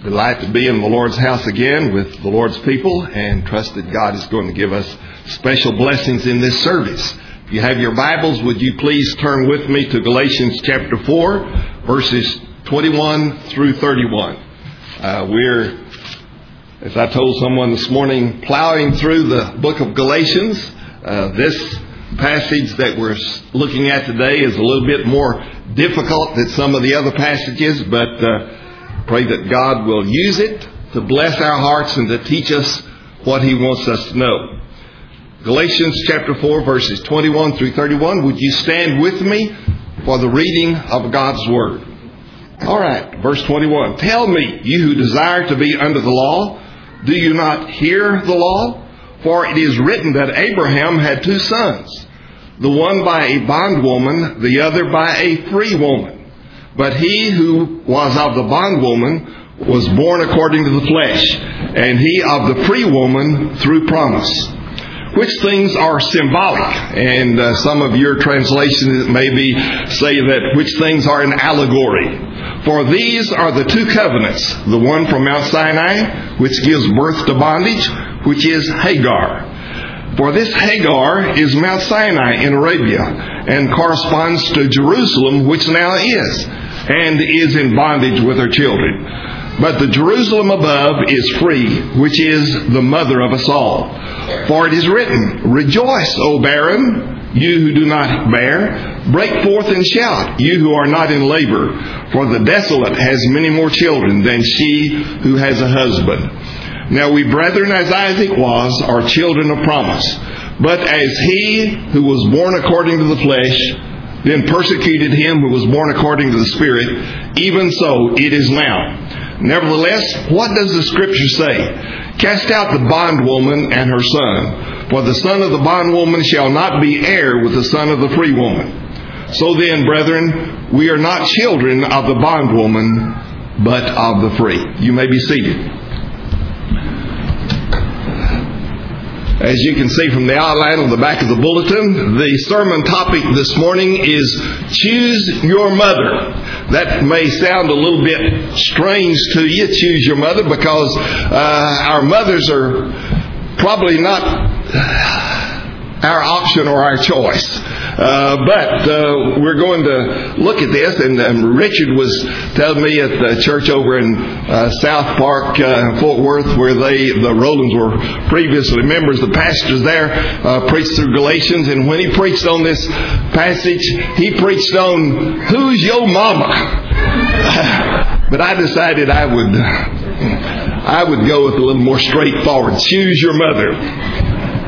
Delight to be in the Lord's house again with the Lord's people, and trust that God is going to give us special blessings in this service. If you have your Bibles, would you please turn with me to Galatians chapter 4, verses 21 through 31. We're, as I told someone this morning, plowing through the book of Galatians. This passage that we're looking at today is a little bit more difficult than some of the other passages, but pray that God will use it to bless our hearts and to teach us what He wants us to know. Galatians chapter 4, verses 21 through 31. Would you stand with me for the reading of God's Word? All right, verse 21. Tell me, you who desire to be under the law, do you not hear the law? For it is written that Abraham had two sons, the one by a bondwoman, the other by a free woman. But he who was of the bondwoman was born according to the flesh, and he of the free woman through promise. Which things are symbolic, and some of your translations maybe say that which things are an allegory. For these are the two covenants, the one from Mount Sinai, which gives birth to bondage, which is Hagar. For this Hagar is Mount Sinai in Arabia, and corresponds to Jerusalem, which now is, and is in bondage with her children. But the Jerusalem above is free, which is the mother of us all. For it is written, Rejoice, O barren, you who do not bear. Break forth and shout, you who are not in labor. For the desolate has many more children than she who has a husband. Now we brethren, as Isaac was, are children of promise. But as he who was born according to the flesh then persecuted him who was born according to the Spirit, even so it is now. Nevertheless, what does the Scripture say? Cast out the bondwoman and her son, for the son of the bondwoman shall not be heir with the son of the free woman. So then, brethren, we are not children of the bondwoman, but of the free. You may be seated. As you can see from the outline on the back of the bulletin, the sermon topic this morning is Choose Your Mother. That may sound a little bit strange to you, choose your mother, because our mothers are probably not our option or our choice. But we're going to look at this, and Richard was telling me at the church over in South Park, Fort Worth, where the Rolands were previously members, the pastors there preached through Galatians, and when he preached on this passage, he preached on Who's Your Mama? But I decided I would go with a little more straightforward. Choose your mother.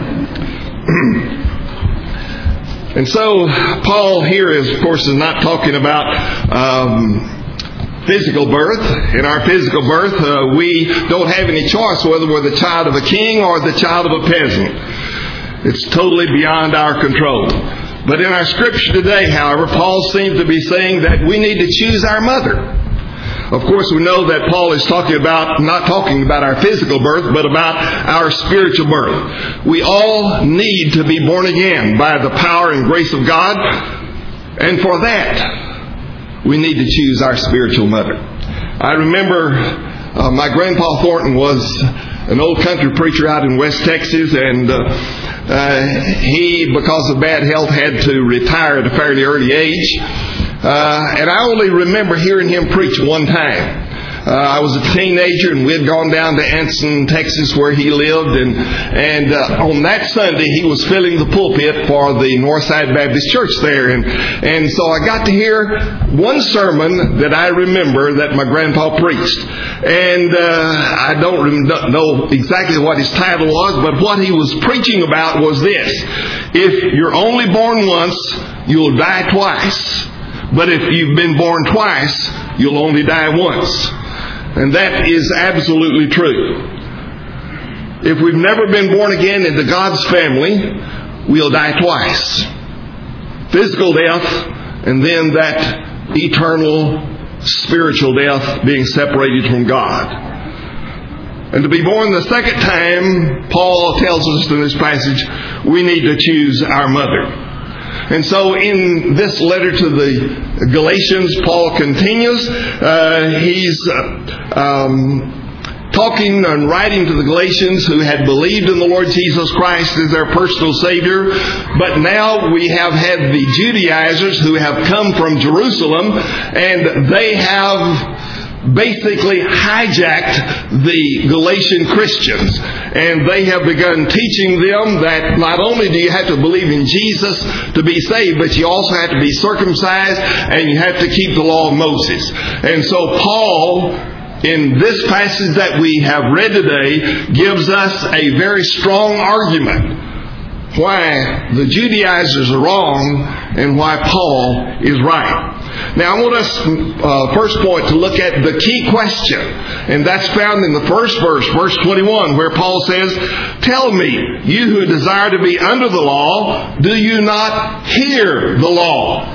And so Paul here of course, is not talking about physical birth. In our physical birth, we don't have any choice whether we're the child of a king or the child of a peasant. It's totally beyond our control. But in our scripture today, however, Paul seems to be saying that we need to choose our mother. Of course, we know that Paul is not talking about our physical birth, but about our spiritual birth. We all need to be born again by the power and grace of God. And for that, we need to choose our spiritual mother. I remember my grandpa Thornton was an old country preacher out in West Texas, and he, because of bad health, had to retire at a fairly early age. And I only remember hearing him preach one time. I was a teenager, and we had gone down to Anson, Texas, where he lived, and on that Sunday he was filling the pulpit for the Northside Baptist Church there, and so I got to hear one sermon that I remember that my grandpa preached, and I don't know exactly what his title was, but what he was preaching about was this: if you're only born once, you'll die twice. But if you've been born twice, you'll only die once. And that is absolutely true. If we've never been born again into God's family, we'll die twice. Physical death, and then that eternal spiritual death, being separated from God. And to be born the second time, Paul tells us in this passage, we need to choose our mother. And so in this letter to the Galatians, Paul continues. He's talking and writing to the Galatians who had believed in the Lord Jesus Christ as their personal Savior. But now we have had the Judaizers who have come from Jerusalem, and they have basically hijacked the Galatian Christians. And they have begun teaching them that not only do you have to believe in Jesus to be saved, but you also have to be circumcised and you have to keep the law of Moses. And so Paul, in this passage that we have read today, gives us a very strong argument why the Judaizers are wrong and why Paul is right. Now I want us, first point, to look at the key question. And that's found in the first verse, verse 21, where Paul says, "Tell me, you who desire to be under the law, do you not hear the law?"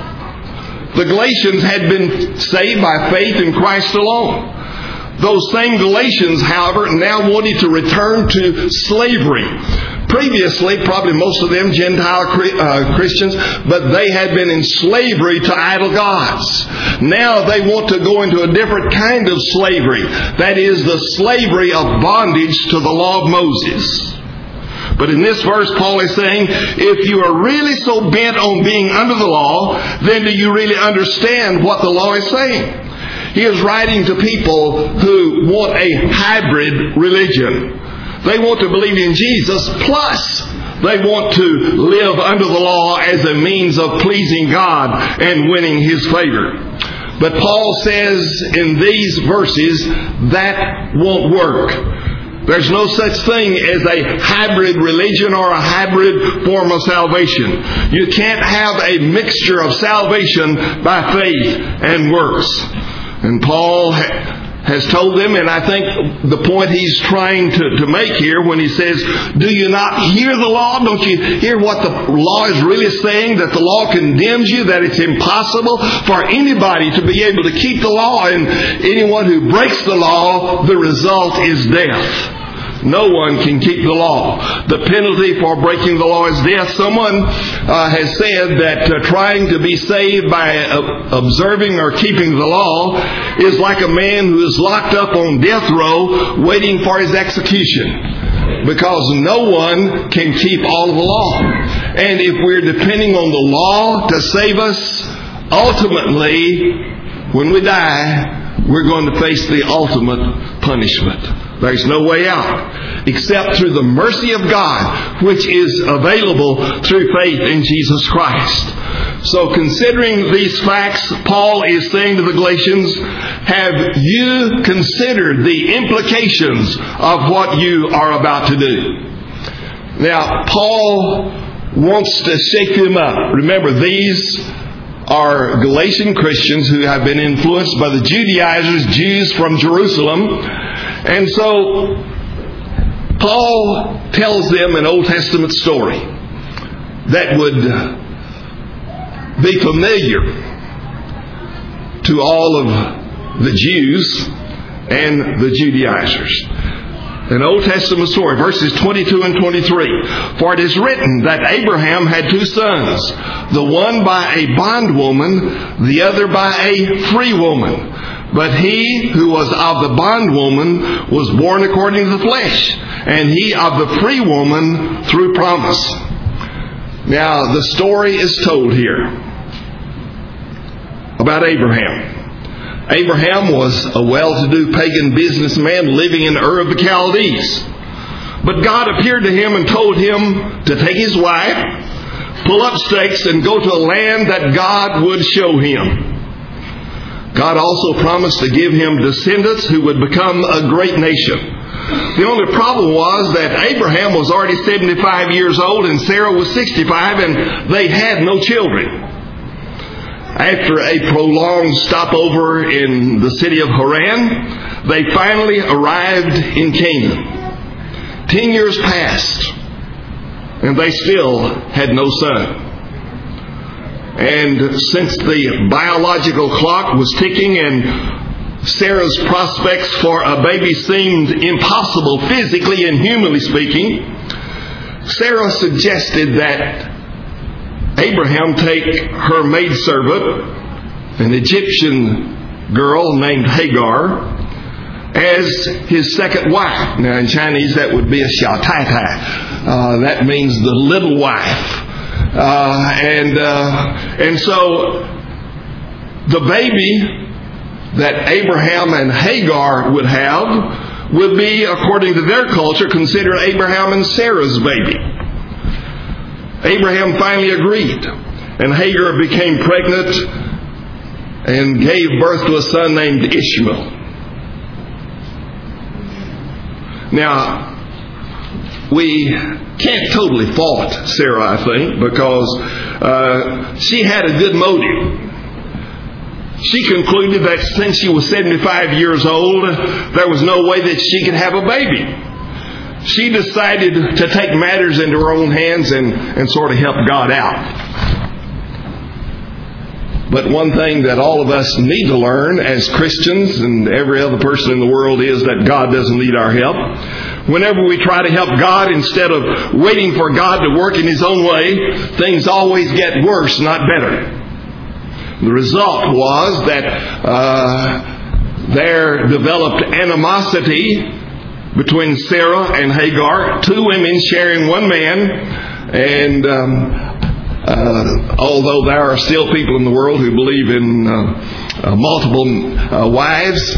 The Galatians had been saved by faith in Christ alone. Those same Galatians, however, now wanted to return to slavery. Previously, probably most of them Gentile Christians, but they had been in slavery to idol gods. Now they want to go into a different kind of slavery. That is the slavery of bondage to the law of Moses. But in this verse, Paul is saying, if you are really so bent on being under the law, then do you really understand what the law is saying? He is writing to people who want a hybrid religion. They want to believe in Jesus, plus they want to live under the law as a means of pleasing God and winning His favor. But Paul says in these verses, that won't work. There's no such thing as a hybrid religion or a hybrid form of salvation. You can't have a mixture of salvation by faith and works. And Paul has told them, and I think the point he's trying to make here when he says, do you not hear the law? Don't you hear what the law is really saying? That the law condemns you, that it's impossible for anybody to be able to keep the law, and anyone who breaks the law, the result is death. No one can keep the law. The penalty for breaking the law is death. Someone has said that trying to be saved by observing or keeping the law is like a man who is locked up on death row waiting for his execution, because no one can keep all of the law. And if we're depending on the law to save us, ultimately, when we die, we're going to face the ultimate punishment. There's no way out except through the mercy of God, which is available through faith in Jesus Christ. So considering these facts, Paul is saying to the Galatians, have you considered the implications of what you are about to do? Now, Paul wants to shake them up. Remember, these are Galatian Christians who have been influenced by the Judaizers, Jews from Jerusalem. And so Paul tells them an Old Testament story that would be familiar to all of the Jews and the Judaizers. An Old Testament story, verses 22 and 23. For it is written that Abraham had two sons, the one by a bondwoman, the other by a free woman. But he who was of the bondwoman was born according to the flesh, and he of the free woman through promise. Now, the story is told here about Abraham. Abraham was a well-to-do pagan businessman living in Ur of the Chaldees. But God appeared to him and told him to take his wife, pull up stakes, and go to a land that God would show him. God also promised to give him descendants who would become a great nation. The only problem was that Abraham was already 75 years old and Sarah was 65, and they had no children. After a prolonged stopover in the city of Haran, they finally arrived in Canaan. 10 years passed, and they still had no son. And since the biological clock was ticking and Sarah's prospects for a baby seemed impossible physically and humanly speaking, Sarah suggested that Abraham take her maidservant, an Egyptian girl named Hagar, as his second wife. Now in Chinese that would be a xiao tai tai. That means the little wife. And so the baby that Abraham and Hagar would have would be, according to their culture, considered Abraham and Sarah's baby. Abraham finally agreed, and Hagar became pregnant and gave birth to a son named Ishmael. Now, we can't totally fault Sarah, I think, because she had a good motive. She concluded that since she was 75 years old, there was no way that she could have a baby. She decided to take matters into her own hands and sort of help God out. But one thing that all of us need to learn as Christians and every other person in the world is that God doesn't need our help. Whenever we try to help God instead of waiting for God to work in His own way, things always get worse, not better. The result was that there developed animosity between Sarah and Hagar, two women sharing one man. And although there are still people in the world who believe in multiple wives,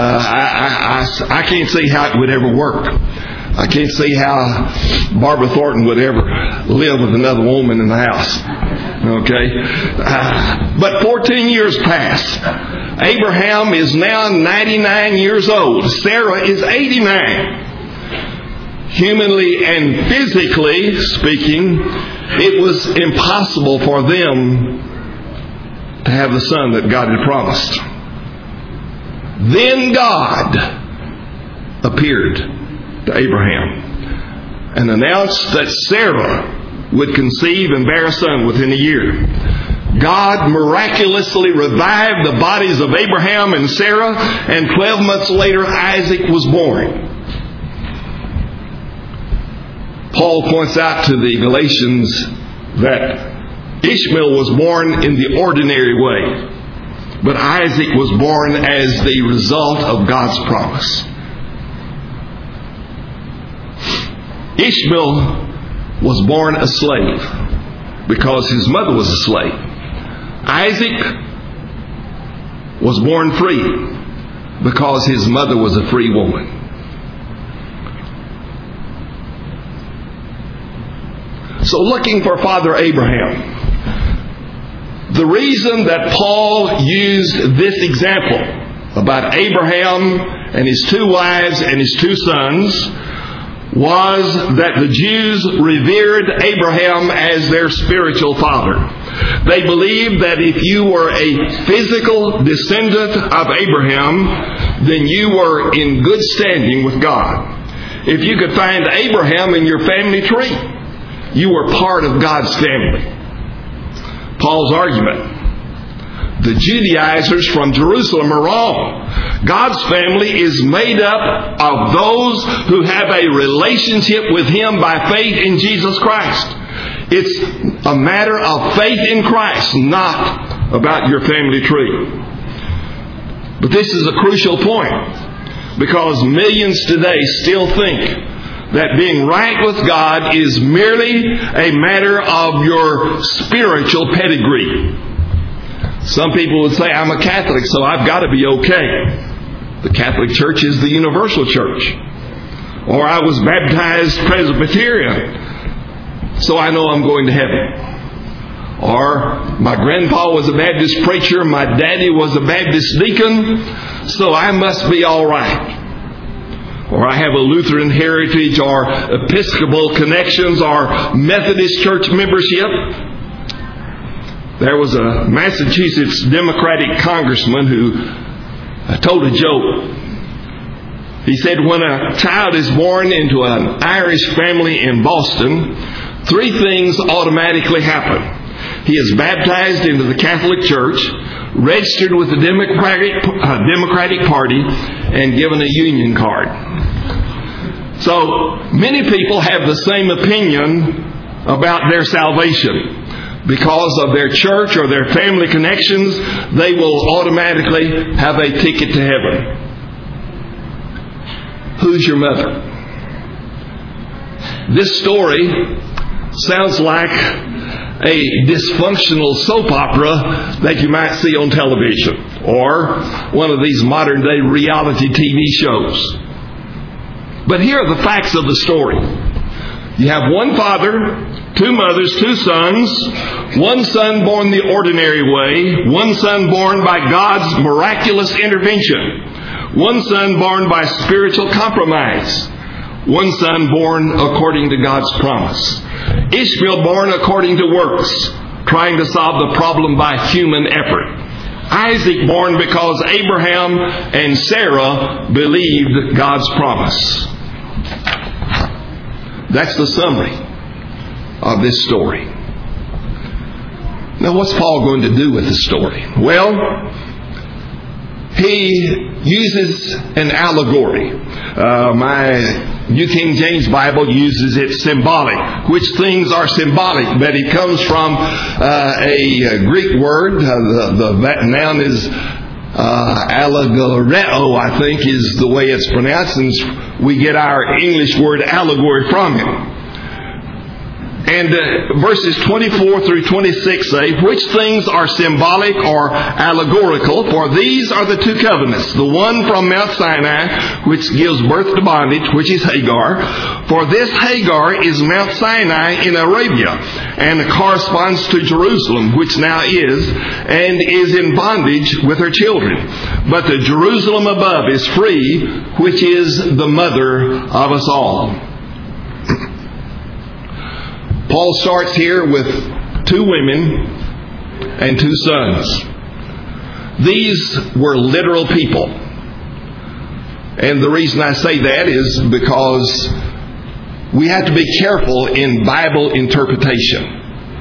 I can't see how it would ever work. I can't see how Barbara Thornton would ever live with another woman in the house. Okay? But 14 years passed. Abraham is now 99 years old. Sarah is 89. Humanly and physically speaking, it was impossible for them to have the son that God had promised. Then God appeared to Abraham and announced that Sarah would conceive and bear a son within a year. God miraculously revived the bodies of Abraham and Sarah, and 12 months later Isaac was born. Paul points out to the Galatians that Ishmael was born in the ordinary way, but Isaac was born as the result of God's promise. Ishmael was born a slave because his mother was a slave. Isaac was born free because his mother was a free woman. So looking for Father Abraham, the reason that Paul used this example about Abraham and his two wives and his two sons was that the Jews revered Abraham as their spiritual father. They believed that if you were a physical descendant of Abraham, then you were in good standing with God. If you could find Abraham in your family tree, you were part of God's family. Paul's argument: the Judaizers from Jerusalem are wrong. God's family is made up of those who have a relationship with Him by faith in Jesus Christ. It's a matter of faith in Christ, not about your family tree. But this is a crucial point, because millions today still think that being right with God is merely a matter of your spiritual pedigree. Some people would say, I'm a Catholic, so I've got to be okay. The Catholic Church is the universal church. Or I was baptized Presbyterian, so I know I'm going to heaven. Or my grandpa was a Baptist preacher, my daddy was a Baptist deacon, so I must be all right. Or I have a Lutheran heritage, or Episcopal connections, or Methodist church membership. There was a Massachusetts Democratic congressman who told a joke. He said, when a child is born into an Irish family in Boston, 3 things automatically happen. He is baptized into the Catholic Church, registered with the Democratic Party, and given a union card. So many people have the same opinion about their salvation. because of their church or their family connections, they will automatically have a ticket to heaven. Who's your mother? This story sounds like a dysfunctional soap opera that you might see on television, or one of these modern day reality TV shows. But here are the facts of the story. You have one father, two mothers, two sons, one son born the ordinary way, one son born by God's miraculous intervention, one son born by spiritual compromise, one son born according to God's promise, Ishmael born according to works, trying to solve the problem by human effort, Isaac born because Abraham and Sarah believed God's promise. That's the summary of this story. Now, what's Paul going to do with the story? Well, he uses an allegory. My New King James Bible uses it symbolic, which things are symbolic, but it comes from a Greek word. The noun is allegoreo, I think is the way it's pronounced, and we get our English word allegory from it. And verses 24 through 26 say, which things are symbolic or allegorical? For these are the two covenants. The one from Mount Sinai, which gives birth to bondage, which is Hagar. For this Hagar is Mount Sinai in Arabia, and corresponds to Jerusalem, which now is, and is in bondage with her children. But the Jerusalem above is free, which is the mother of us all. Paul starts here with two women and two sons. These were literal people. And the reason I say that is because we have to be careful in Bible interpretation.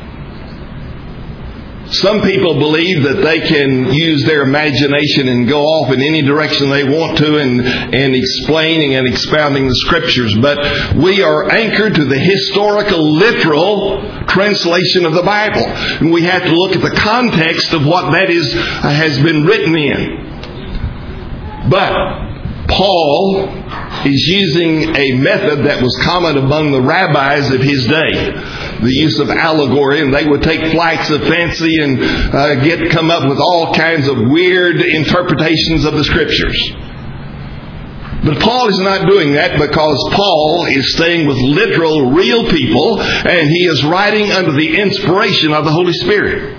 Some people believe that they can use their imagination and go off in any direction they want to and explaining and expounding the Scriptures. But we are anchored to the historical, literal translation of the Bible. And we have to look at the context of what that has been written in. But Paul is using a method that was common among the rabbis of his day, the use of allegory, and they would take flights of fancy and come up with all kinds of weird interpretations of the Scriptures. But Paul is not doing that, because Paul is staying with literal, real people, and he is writing under the inspiration of the Holy Spirit.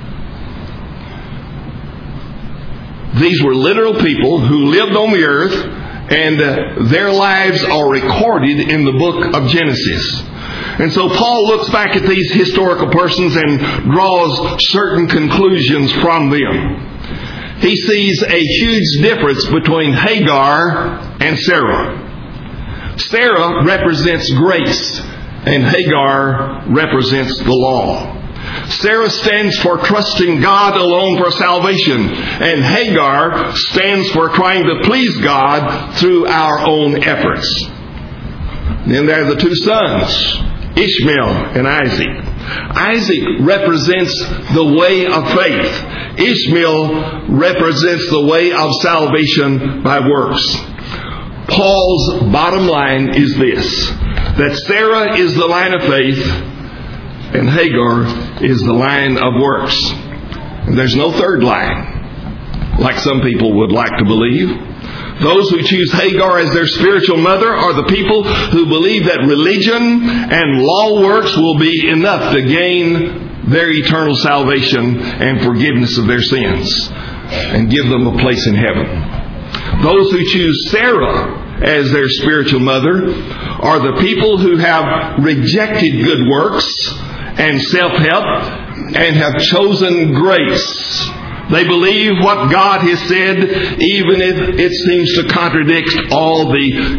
These were literal people who lived on the earth, and their lives are recorded in the book of Genesis. And so Paul looks back at these historical persons and draws certain conclusions from them. He sees a huge difference between Hagar and Sarah. Sarah represents grace, and Hagar represents the law. Sarah stands for trusting God alone for salvation, and Hagar stands for trying to please God through our own efforts. Then there are the two sons, Ishmael and Isaac. Isaac represents the way of faith. Ishmael represents the way of salvation by works. Paul's bottom line is this, that Sarah is the line of faith, and Hagar is the line of works. And there's no third line, like some people would like to believe. Those who choose Hagar as their spiritual mother are the people who believe that religion and law works will be enough to gain their eternal salvation and forgiveness of their sins and give them a place in heaven. Those who choose Sarah as their spiritual mother are the people who have rejected good works and self-help and have chosen grace. They believe what God has said, even if it seems to contradict all the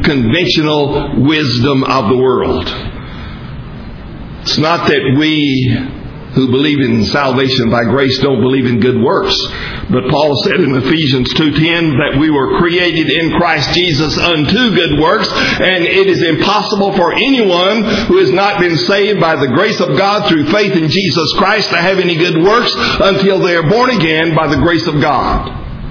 conventional wisdom of the world. It's not that we who believe in salvation by grace don't believe in good works. But Paul said in Ephesians 2:10 that we were created in Christ Jesus unto good works, and it is impossible for anyone who has not been saved by the grace of God through faith in Jesus Christ to have any good works until they are born again by the grace of God.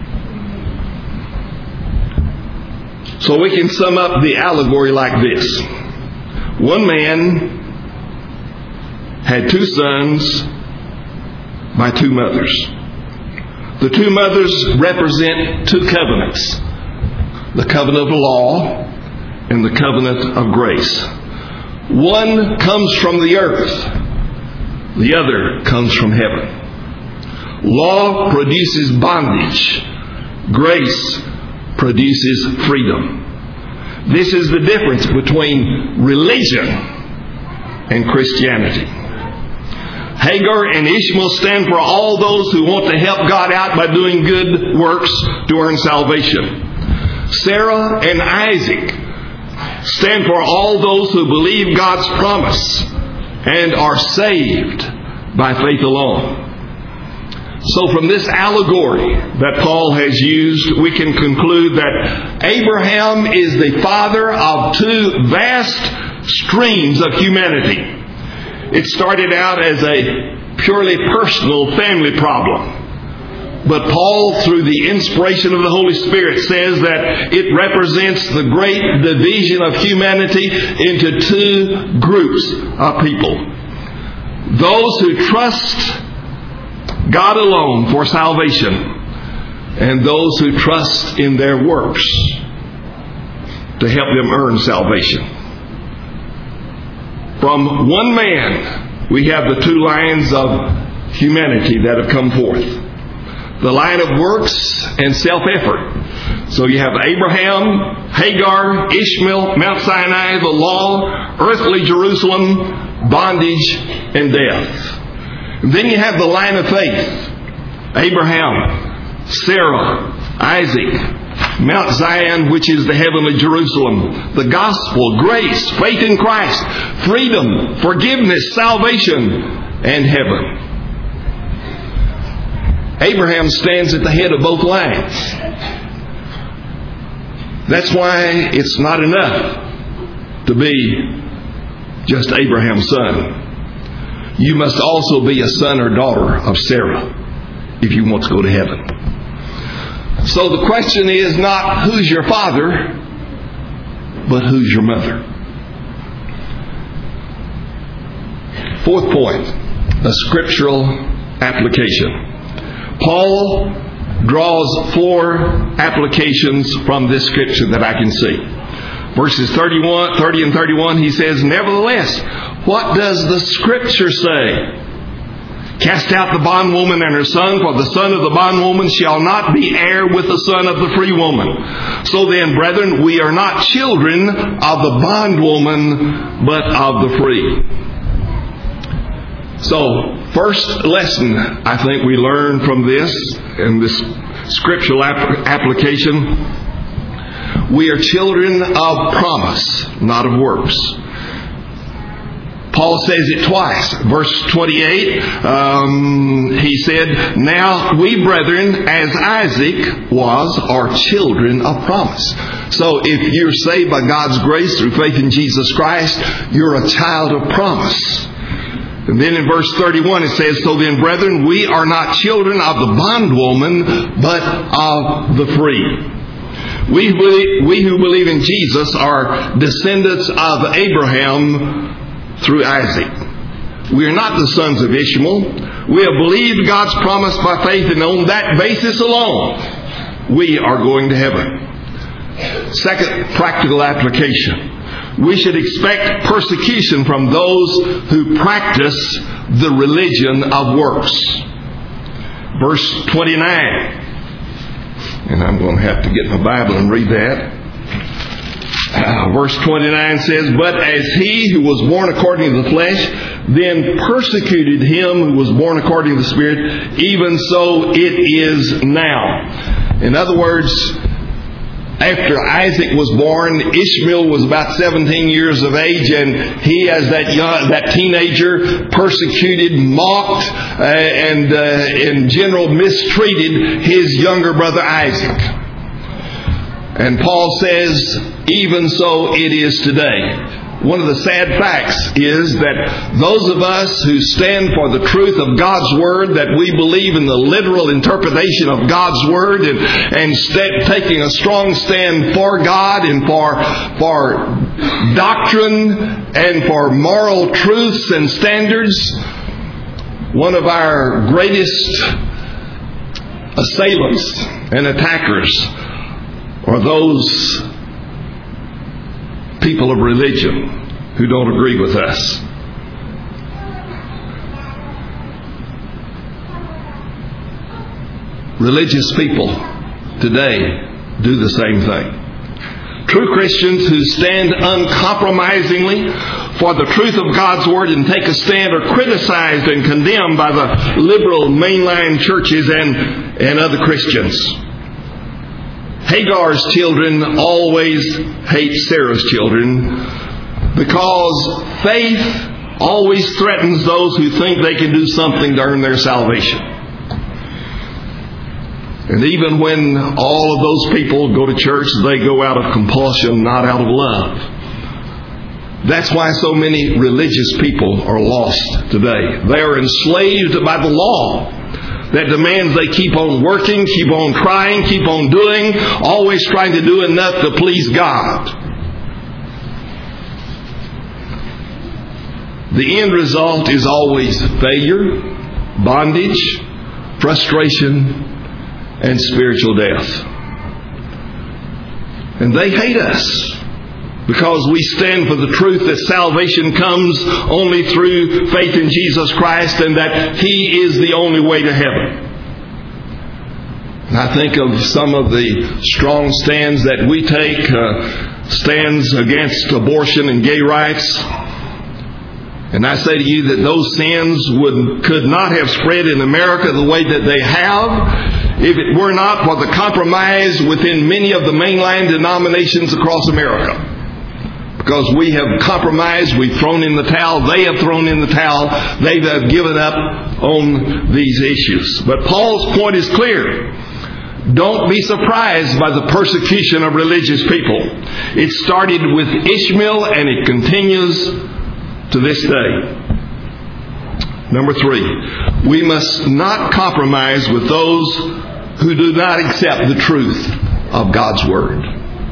So we can sum up the allegory like this. One man had two sons by two mothers. The two mothers represent two covenants. The covenant of law and the covenant of grace. One comes from the earth. The other comes from heaven. Law produces bondage. Grace produces freedom. This is the difference between religion and Christianity. Hagar and Ishmael stand for all those who want to help God out by doing good works to earn salvation. Sarah and Isaac stand for all those who believe God's promise and are saved by faith alone. So from this allegory that Paul has used, we can conclude that Abraham is the father of two vast streams of humanity. It started out as a purely personal family problem. But Paul, through the inspiration of the Holy Spirit, says that it represents the great division of humanity into two groups of people. Those who trust God alone for salvation, and those who trust in their works to help them earn salvation. From one man, we have the two lines of humanity that have come forth. The line of works and self-effort. So you have Abraham, Hagar, Ishmael, Mount Sinai, the law, earthly Jerusalem, bondage, and death. And then you have the line of faith. Abraham, Sarah, Isaac, Mount Zion, which is the heavenly Jerusalem, the gospel, grace, faith in Christ, freedom, forgiveness, salvation, and heaven. Abraham stands at the head of both lines. That's why it's not enough to be just Abraham's son. You must also be a son or daughter of Sarah if you want to go to heaven. So the question is not who's your father, but who's your mother. Fourth point, a scriptural application. Paul draws four applications from this scripture that I can see. Verses 30 and 31, he says, "Nevertheless, what does the scripture say? Cast out the bondwoman and her son, for the son of the bondwoman shall not be heir with the son of the free woman. So then, brethren, we are not children of the bondwoman, but of the free." So, first lesson I think we learn from this, in this scriptural application, we are children of promise, not of works. Paul says it twice. Verse 28, he said, "Now we, brethren, as Isaac was, are children of promise." So if you're saved by God's grace through faith in Jesus Christ, you're a child of promise. And then in verse 31 it says, "So then, brethren, we are not children of the bondwoman, but of the free." We who believe in Jesus are descendants of Abraham through Isaac. We are not the sons of Ishmael. We have believed God's promise by faith, and on that basis alone, we are going to heaven. Second practical application. We should expect persecution from those who practice the religion of works. Verse 29. And I'm going to have to get my Bible and read that. Verse 29 says, "But as he who was born according to the flesh then persecuted him who was born according to the Spirit, even so it is now." In other words, after Isaac was born, Ishmael was about 17 years of age, and he, as that teenager, persecuted, mocked, and in general mistreated his younger brother Isaac. And Paul says, even so it is today. One of the sad facts is that those of us who stand for the truth of God's Word, that we believe in the literal interpretation of God's Word and taking a strong stand for God and for doctrine and for moral truths and standards, one of our greatest assailants and attackers are those people of religion who don't agree with us. Religious people today do the same thing. True Christians who stand uncompromisingly for the truth of God's Word and take a stand are criticized and condemned by the liberal mainline churches and other Christians. Hagar's children always hate Sarah's children because faith always threatens those who think they can do something to earn their salvation. And even when all of those people go to church, they go out of compulsion, not out of love. That's why so many religious people are lost today. They are enslaved by the law that demands they keep on working, keep on trying, keep on doing, always trying to do enough to please God. The end result is always failure, bondage, frustration, and spiritual death. And they hate us because we stand for the truth that salvation comes only through faith in Jesus Christ and that He is the only way to heaven. And I think of some of the strong stands that we take, stands against abortion and gay rights. And I say to you that those sins could not have spread in America the way that they have if it were not for the compromise within many of the mainline denominations across America. Because we have compromised, we've thrown in the towel, they have thrown in the towel, they have given up on these issues. But Paul's point is clear. Don't be surprised by the persecution of religious people. It started with Ishmael and it continues to this day. Number 3, we must not compromise with those who do not accept the truth of God's Word.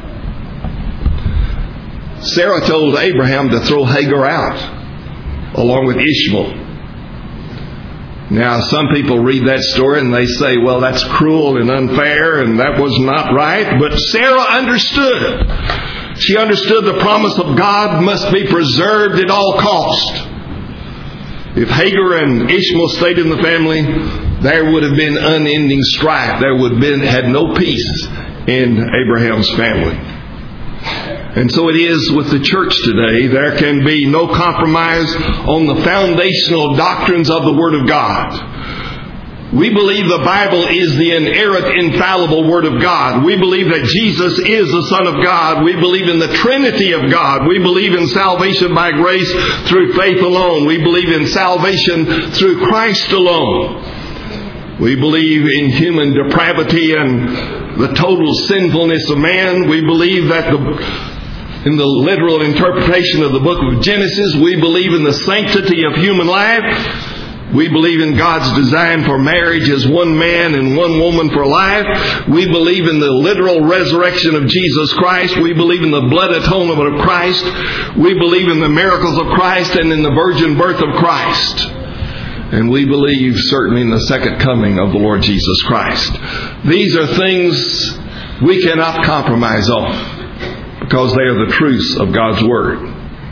Sarah told Abraham to throw Hagar out along with Ishmael. Now, some people read that story and they say, well, that's cruel and unfair and that was not right. But Sarah understood. She understood the promise of God must be preserved at all cost. If Hagar and Ishmael stayed in the family, there would have been unending strife. There would have had no peace in Abraham's family. And so it is with the church today. There can be no compromise on the foundational doctrines of the Word of God. We believe the Bible is the inerrant, infallible Word of God. We believe that Jesus is the Son of God. We believe in the Trinity of God. We believe in salvation by grace through faith alone. We believe in salvation through Christ alone. We believe in human depravity and the total sinfulness of man. We believe that in the literal interpretation of the book of Genesis, we believe in the sanctity of human life. We believe in God's design for marriage as one man and one woman for life. We believe in the literal resurrection of Jesus Christ. We believe in the blood atonement of Christ. We believe in the miracles of Christ and in the virgin birth of Christ. And we believe certainly in the second coming of the Lord Jesus Christ. These are things we cannot compromise on because they are the truths of God's Word.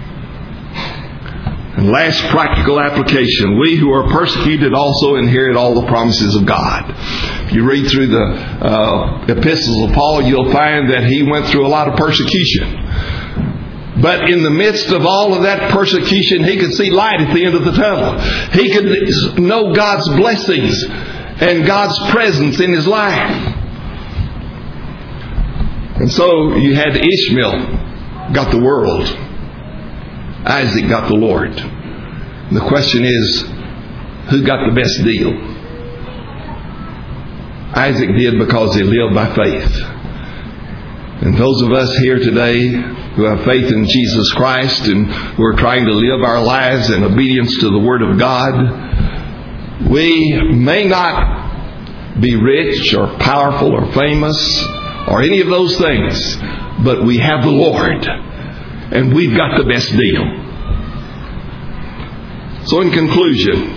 And last practical application, we who are persecuted also inherit all the promises of God. If you read through the epistles of Paul, you'll find that he went through a lot of persecution. But in the midst of all of that persecution, he could see light at the end of the tunnel. He could know God's blessings and God's presence in his life. And so you had Ishmael got the world. Isaac got the Lord. And the question is, who got the best deal? Isaac did, because he lived by faith. And those of us here today who have faith in Jesus Christ and who are trying to live our lives in obedience to the Word of God, we may not be rich or powerful or famous or any of those things, but we have the Lord, and we've got the best deal. So in conclusion,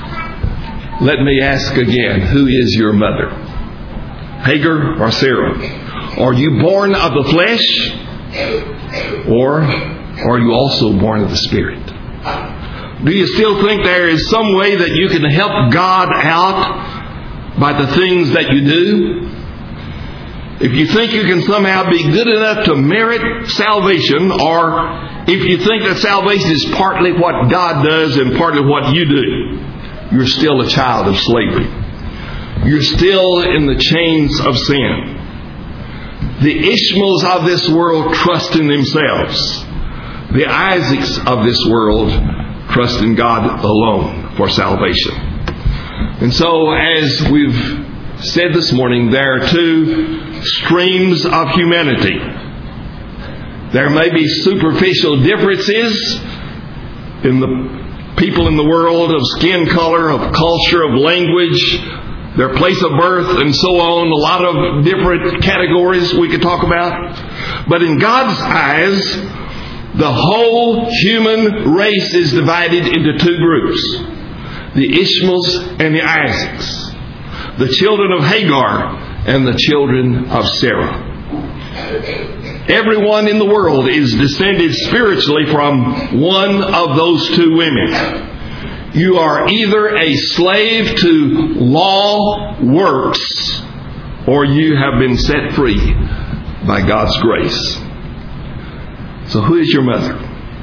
let me ask again, who is your mother? Hagar or Sarah? Are you born of the flesh, or are you also born of the Spirit? Do you still think there is some way that you can help God out by the things that you do? If you think you can somehow be good enough to merit salvation, or if you think that salvation is partly what God does and partly what you do, you're still a child of slavery. You're still in the chains of sin. The Ishmaels of this world trust in themselves. The Isaacs of this world trust in God alone for salvation. And so, as we've said this morning, there are two streams of humanity. There may be superficial differences in the people in the world, of skin color, of culture, of language, their place of birth, and so on. A lot of different categories we could talk about. But in God's eyes, the whole human race is divided into two groups: the Ishmaels and the Isaacs, the children of Hagar and the children of Sarah. Everyone in the world is descended spiritually from one of those two women. You are either a slave to law works, or you have been set free by God's grace. So who is your mother?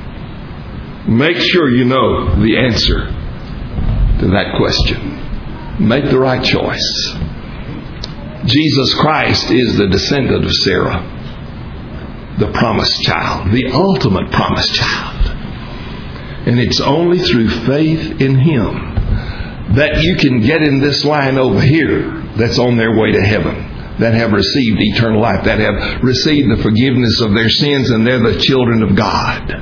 Make sure you know the answer to that question. Make the right choice. Jesus Christ is the descendant of Sarah, the promised child, the ultimate promised child. And it's only through faith in Him that you can get in this line over here that's on their way to heaven, that have received eternal life, that have received the forgiveness of their sins, and they're the children of God.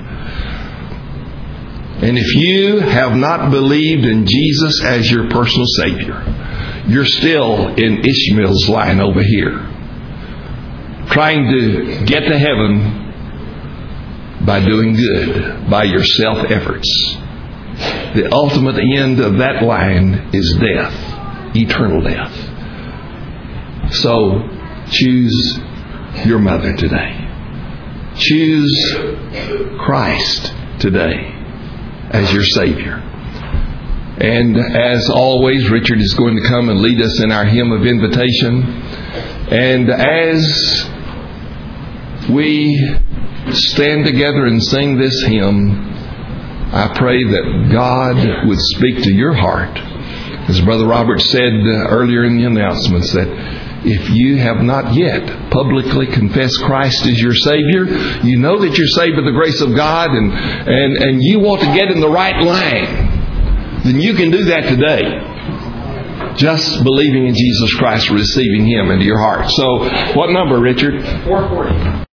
And if you have not believed in Jesus as your personal Savior, you're still in Ishmael's line over here, trying to get to heaven by doing good, by your self-efforts. The ultimate end of that line is death, eternal death. So choose your mother today. Choose Christ today as your Savior. And as always, Richard is going to come and lead us in our hymn of invitation. And as we stand together and sing this hymn, I pray that God would speak to your heart. As Brother Robert said earlier in the announcements, that if you have not yet publicly confessed Christ as your Savior, you know that you're saved by the grace of God, and you want to get in the right line, then you can do that today. Just believing in Jesus Christ, receiving Him into your heart. So, what number, Richard? 440.